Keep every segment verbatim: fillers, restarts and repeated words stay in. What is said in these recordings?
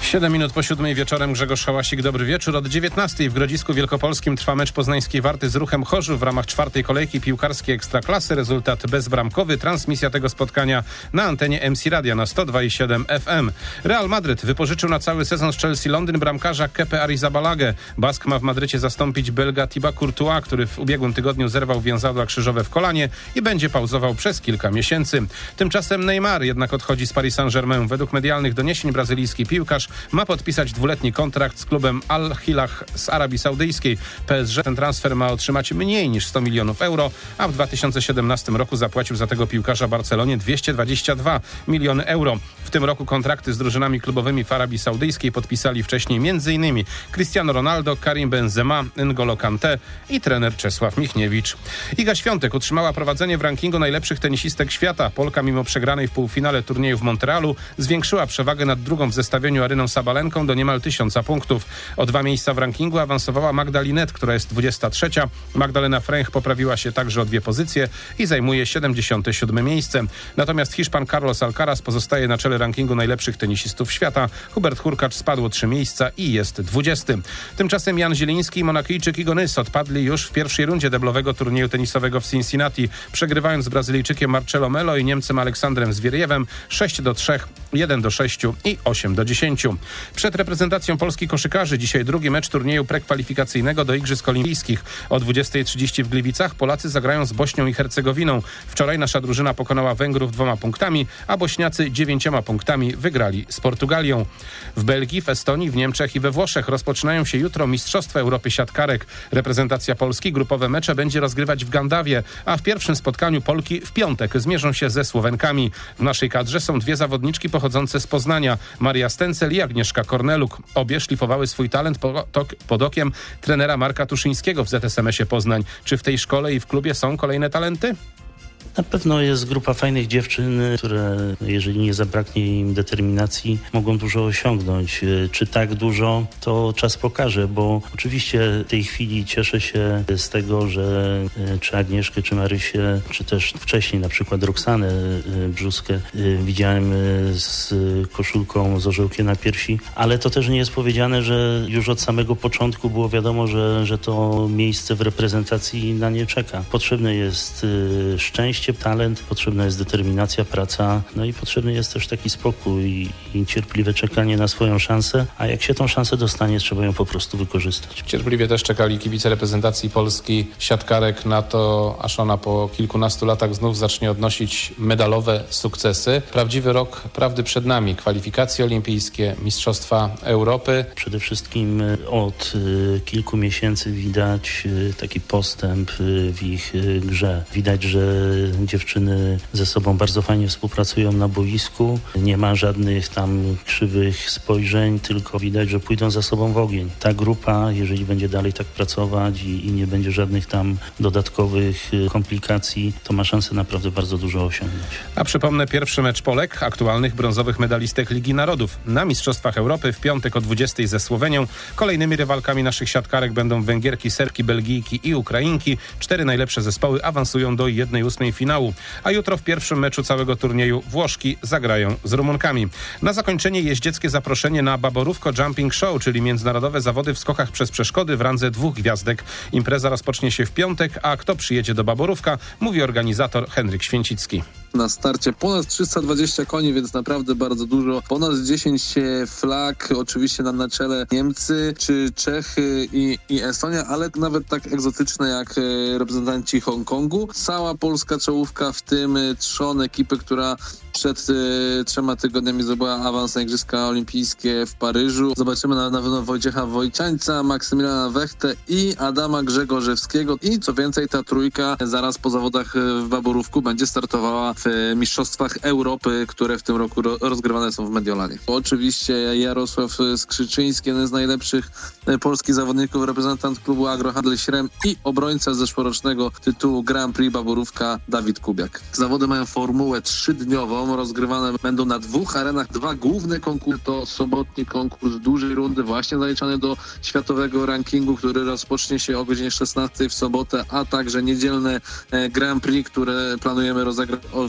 siedem minut po siódmej wieczorem Grzegorz Hałasik, dobry wieczór. Od dziewiętnastej w Grodzisku Wielkopolskim trwa mecz poznańskiej Warty z Ruchem Chorzów w ramach czwartej kolejki piłkarskiej Ekstraklasy. Rezultat bezbramkowy. Transmisja tego spotkania na antenie M C Radia na sto dwa i siedem F M. Real Madryt wypożyczył na cały sezon z Chelsea Londyn bramkarza Kepe Arrizabalaga. Bask ma w Madrycie zastąpić Belga Thibaut Courtois, który w ubiegłym tygodniu zerwał więzadła krzyżowe w kolanie i będzie pauzował przez kilka miesięcy. Tymczasem Neymar jednak odchodzi z Paris Saint-Germain. Według medialnych doniesień brazylijski piłkarz ma podpisać dwuletni kontrakt z klubem Al-Hilal z Arabii Saudyjskiej. P S G ten transfer ma otrzymać mniej niż sto milionów euro, a w dwa tysiące siedemnastym roku zapłacił za tego piłkarza Barcelonie dwieście dwadzieścia dwa miliony euro. W tym roku kontrakty z drużynami klubowymi w Arabii Saudyjskiej podpisali wcześniej m.in. Cristiano Ronaldo, Karim Benzema, N'Golo Kanté i trener Czesław Michniewicz. Iga Świątek utrzymała prowadzenie w rankingu najlepszych tenisistek świata. Polka mimo przegranej w półfinale turnieju w Montrealu zwiększyła przewagę nad drugą w zestawieniu Aryną Sabalenką do niemal tysiąca punktów. O dwa miejsca w rankingu awansowała Magda Linette, która jest dwudziesta trzecia. Magdalena Fręch poprawiła się także o dwie pozycje i zajmuje siedemdziesiąte siódme miejsce. Natomiast Hiszpan Carlos Alcaraz pozostaje na czele rankingu najlepszych tenisistów świata. Hubert Hurkacz spadł o trzy miejsca i jest dwudziesty. Tymczasem Jan Zieliński i Monakijczyk Igo Nys odpadli już w pierwszej rundzie deblowego turnieju tenisowego w Cincinnati, przegrywając z Brazylijczykiem Marcelo Melo i Niemcem Aleksandrem Zwierjewem sześć do trzech, jeden do sześciu i osiem do dziesięciu. Przed reprezentacją Polski koszykarzy dzisiaj drugi mecz turnieju prekwalifikacyjnego do Igrzysk Olimpijskich. O dwudziestej trzydzieści w Gliwicach Polacy zagrają z Bośnią i Hercegowiną. Wczoraj nasza drużyna pokonała Węgrów dwoma punktami, a Bośniacy dziewięcioma punktami wygrali z Portugalią. W Belgii, w Estonii, w Niemczech i we Włoszech rozpoczynają się jutro Mistrzostwa Europy Siatkarek. Reprezentacja Polski grupowe mecze będzie rozgrywać w Gandawie, a w pierwszym spotkaniu Polki w piątek zmierzą się ze Słowenkami. W naszej kadrze są dwie zawodniczki pochodzące z Poznania, Maria Stencel i Agnieszka Korneluk. Obie szlifowały swój talent pod okiem trenera Marka Tuszyńskiego w Z S M S-ie Poznań. Czy w tej szkole i w klubie są kolejne talenty? Na pewno jest grupa fajnych dziewczyn, które jeżeli nie zabraknie im determinacji, mogą dużo osiągnąć. Czy tak dużo, to czas pokaże, bo oczywiście w tej chwili cieszę się z tego, że czy Agnieszkę, czy Marysię, czy też wcześniej na przykład Roxanę Brzuskę widziałem z koszulką z orzełkiem na piersi, ale to też nie jest powiedziane, że już od samego początku było wiadomo, że, że to miejsce w reprezentacji na nie czeka. Potrzebne jest szczęście, talent, potrzebna jest determinacja, praca, no i potrzebny jest też taki spokój i cierpliwe czekanie na swoją szansę, a jak się tą szansę dostanie, trzeba ją po prostu wykorzystać. Cierpliwie też czekali kibice reprezentacji Polski siatkarek na to, aż ona po kilkunastu latach znów zacznie odnosić medalowe sukcesy. Prawdziwy rok prawdy przed nami. Kwalifikacje olimpijskie, Mistrzostwa Europy. Przede wszystkim od kilku miesięcy widać taki postęp w ich grze. Widać, że dziewczyny ze sobą bardzo fajnie współpracują na boisku. Nie ma żadnych tam krzywych spojrzeń, tylko widać, że pójdą za sobą w ogień. Ta grupa, jeżeli będzie dalej tak pracować i, i nie będzie żadnych tam dodatkowych komplikacji, to ma szansę naprawdę bardzo dużo osiągnąć. A przypomnę pierwszy mecz Polek, aktualnych brązowych medalistek Ligi Narodów. Na Mistrzostwach Europy w piątek o dwudziestej ze Słowenią. Kolejnymi rywalkami naszych siatkarek będą Węgierki, Serbki, Belgijki i Ukrainki. Cztery najlepsze zespoły awansują do jednej ósmej finału. A jutro w pierwszym meczu całego turnieju Włoszki zagrają z Rumunkami. Na zakończenie jeździeckie zaproszenie na Baborówko Jumping Show, czyli międzynarodowe zawody w skokach przez przeszkody w randze dwóch gwiazdek. Impreza rozpocznie się w piątek, a kto przyjedzie do Baborówka, mówi organizator Henryk Święcicki. Na starcie ponad trzysta dwadzieścia koni, więc naprawdę bardzo dużo. Ponad dziesięć flag, oczywiście na, na czele Niemcy, czy Czechy i, i Estonia, ale nawet tak egzotyczne jak reprezentanci Hongkongu. Cała polska czołówka, w tym trzon ekipy, która przed y, trzema tygodniami zdobyła awans na Igrzyska Olimpijskie w Paryżu. Zobaczymy na, na pewno Wojciecha Wojciańca, Maksymiliana Wechtę i Adama Grzegorzewskiego. I co więcej, ta trójka zaraz po zawodach w Baborówku będzie startowała w Mistrzostwach Europy, które w tym roku ro- rozgrywane są w Mediolanie. Oczywiście Jarosław Skrzyczyński, jeden z najlepszych polskich zawodników, reprezentant klubu Agrohandel Śrem i obrońca zeszłorocznego tytułu Grand Prix Baborówka Dawid Kubiak. Zawody mają formułę trzydniową, rozgrywane będą na dwóch arenach. Dwa główne konkursy to sobotni konkurs dużej rundy, właśnie zaliczany do światowego rankingu, który rozpocznie się o godzinie szesnastej w sobotę, a także niedzielne Grand Prix, które planujemy rozegrać w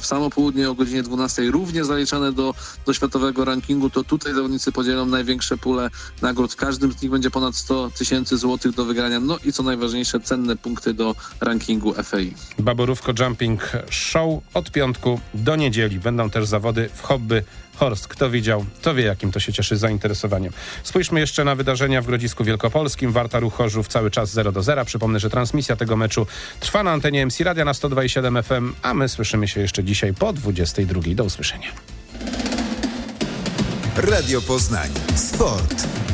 w samo południe o godzinie dwunastej również zaliczane do, do światowego rankingu, to tutaj zawodnicy podzielą największe pule nagród. W każdym z nich będzie ponad sto tysięcy złotych do wygrania. No i co najważniejsze, cenne punkty do rankingu F A I. Baborówko Jumping Show od piątku do niedzieli. Będą też zawody w hobby Horst. Kto widział, to wie, jakim to się cieszy zainteresowaniem. Spójrzmy jeszcze na wydarzenia w Grodzisku Wielkopolskim. Warta Ruch Chorzów cały czas zero do zera. Przypomnę, że transmisja tego meczu trwa na antenie M C Radia na sto dwa i siedem F M, a my słyszymy się jeszcze dzisiaj po dwudziestej drugiej. Do usłyszenia. Radio Poznań. Sport.